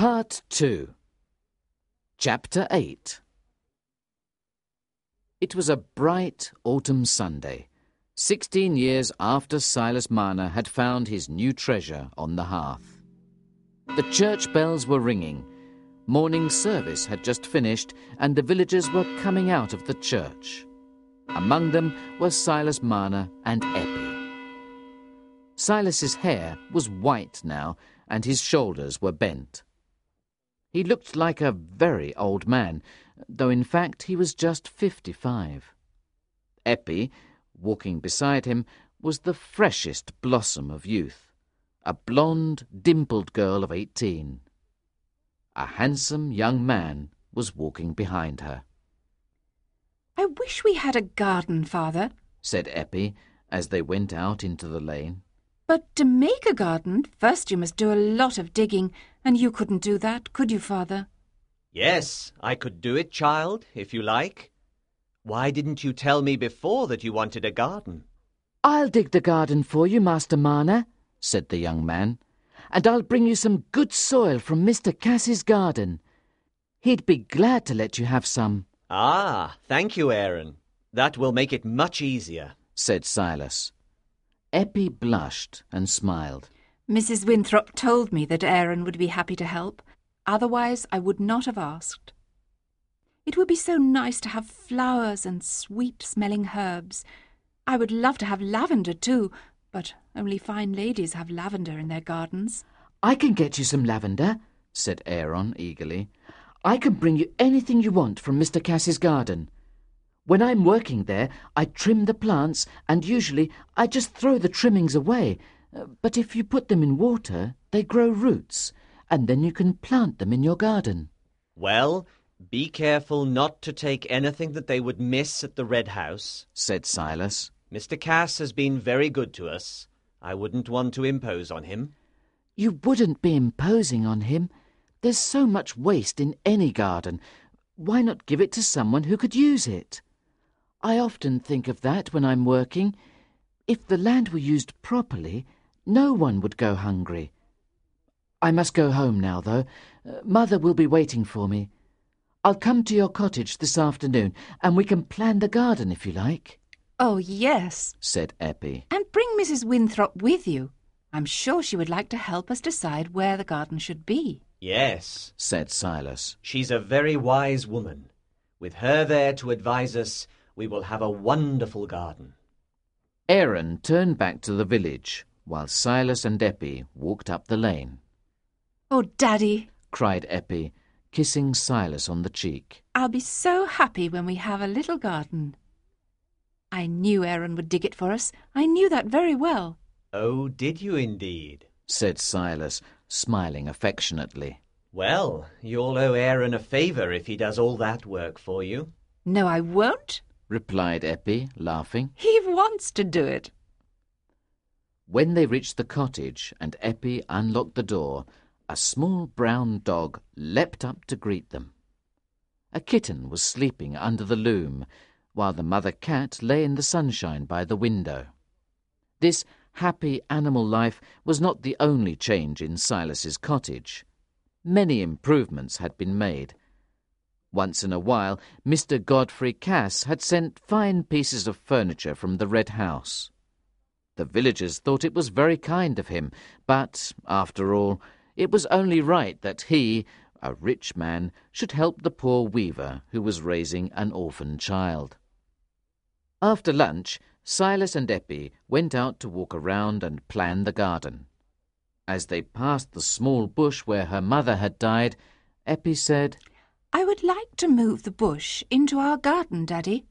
Part 2. Chapter 8. It was a bright autumn Sunday, 16 years after Silas Marner had found his new treasure on the hearth. The church bells were ringing. Morning service had just finished, and the villagers were coming out of the church. Among them were Silas Marner and Eppie. Silas's hair was white now, and his shoulders were bent. He looked like a very old man, though in fact he was just 55. Eppie, walking beside him, was the freshest blossom of youth, a blonde, dimpled girl of 18. A handsome young man was walking behind her. "I wish we had a garden, Father," said Eppie, as they went out into the lane. "But to make a garden, first you must do a lot of digging, and you couldn't do that, could you, Father?" "Yes, I could do it, child, if you like. Why didn't you tell me before that you wanted a garden?" "I'll dig the garden for you, Master Marner," said the young man, "and I'll bring you some good soil from Mr. Cass's garden. He'd be glad to let you have some." "Ah, thank you, Aaron. That will make it much easier," said Silas. Eppie blushed and smiled. "Mrs. Winthrop told me that Aaron would be happy to help. Otherwise I would not have asked. It would be so nice to have flowers and sweet-smelling herbs. I would love to have lavender too, but only fine ladies have lavender in their gardens." "I can get you some lavender," said Aaron eagerly. "I can bring you anything you want from Mr. Cass's garden. When I'm working there, I trim the plants, and usually I just throw the trimmings away. But if you put them in water, they grow roots, and then you can plant them in your garden." "Well, be careful not to take anything that they would miss at the Red House," said Silas. "Mr. Cass has been very good to us. I wouldn't want to impose on him." "You wouldn't be imposing on him. There's so much waste in any garden. Why not give it to someone who could use it? I often think of that when I'm working. If the land were used properly, no one would go hungry. I must go home now, though. Mother will be waiting for me. I'll come to your cottage this afternoon, and we can plan the garden if you like." "Oh, yes," said Eppie. "and bring Mrs. Winthrop with you. I'm sure she would like to help us decide where the garden should be." "Yes," said Silas. "she's a very wise woman. With her there to advise us, we will have a wonderful garden." Aaron turned back to the village, while Silas and Eppie walked up the lane. "Oh, Daddy," cried Eppie, kissing Silas on the cheek. "I'll be so happy when we have a little garden. I knew Aaron would dig it for us. I knew that very well." "Oh, did you indeed?" said Silas, smiling affectionately. "Well, you'll owe Aaron a favour if he does all that work for you." "No, I won't," replied Eppie, laughing. "He wants to do it." When they reached the cottage and Eppie unlocked the door, a small brown dog leapt up to greet them. A kitten was sleeping under the loom, while the mother cat lay in the sunshine by the window. This happy animal life was not the only change in Silas's cottage. Many improvements had been made. Once in a while, Mr. Godfrey Cass had sent fine pieces of furniture from the Red House. The villagers thought it was very kind of him, but, after all, it was only right that he, a rich man, should help the poor weaver who was raising an orphan child. After lunch, Silas and Eppie went out to walk around and plan the garden. As they passed the small bush where her mother had died, Eppie said, "I would like to move the bush into our garden, Daddy."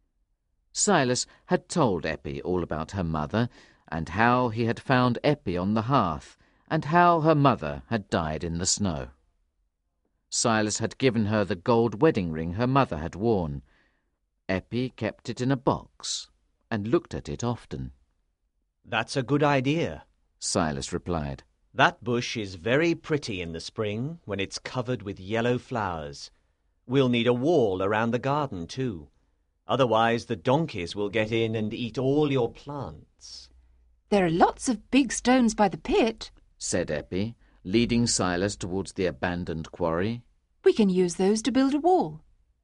Silas had told Eppie all about her mother, and how he had found Eppie on the hearth, and how her mother had died in the snow. Silas had given her the gold wedding ring her mother had worn. Eppie kept it in a box and looked at it often. "That's a good idea," Silas replied. "That bush is very pretty in the spring when it's covered with yellow flowers. We'll need a wall around the garden too. Otherwise the donkeys will get in and eat all your plants." "There are lots of big stones by the pit," said Eppie, leading Silas towards the abandoned quarry. We can use those to build a wall.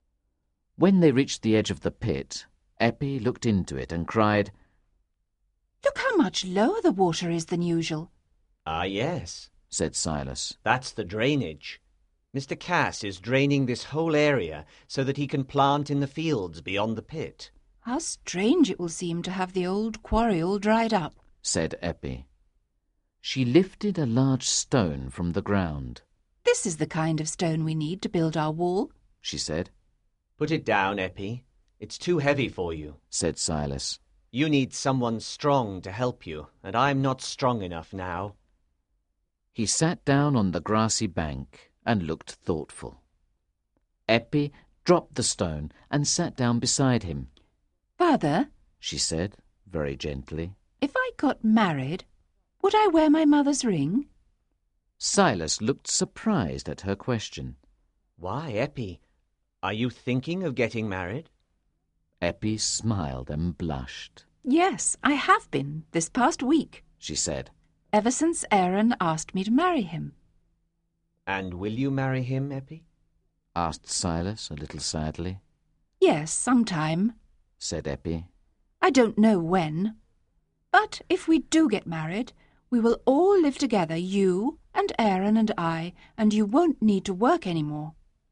When they reached the edge of the pit, Eppie looked into it and cried, Look how much lower the water is than usual. Ah, yes, said Silas. that's the drainage. Mr. Cass is draining this whole area so that he can plant in the fields beyond the pit. How strange it will seem to have the old quarry all dried up, said Eppie. She lifted a large stone from the ground. This is the kind of stone we need to build our wall, she said. Put it down, Eppie. It's too heavy for you, said Silas. You need someone strong to help you, and I'm not strong enough now. He sat down on the grassy bank and looked thoughtful. Eppie dropped the stone and sat down beside him. Father, she said, very gently. If I got married, would I wear my mother's ring? Silas looked surprised at her question. Why, Eppie, are you thinking of getting married? Eppie smiled and blushed. Yes, I have been this past week, she said. Ever since Aaron asked me to marry him. And will you marry him, Eppie? Asked Silas a little sadly. Yes, sometime, said Eppie. I don't know when. But if we do get married, we will all live together, you and Aaron and I, and you won't need to work any more.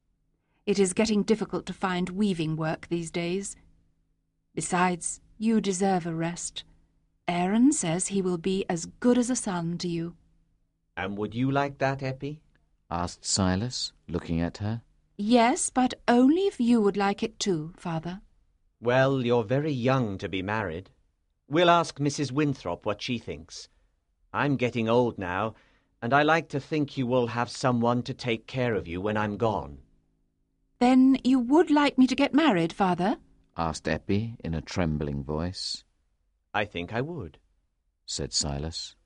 It is getting difficult to find weaving work these days. Besides, you deserve a rest. Aaron says he will be as good as a son to you. And would you like that, Eppie? Asked Silas, looking at her. Yes, but only if you would like it too, Father. Well, you're very young to be married. We'll ask Mrs. Winthrop what she thinks. I'm getting old now, and I like to think you will have someone to take care of you when I'm gone. Then you would like me to get married, Father? Asked Eppie in a trembling voice. I think I would, said Silas.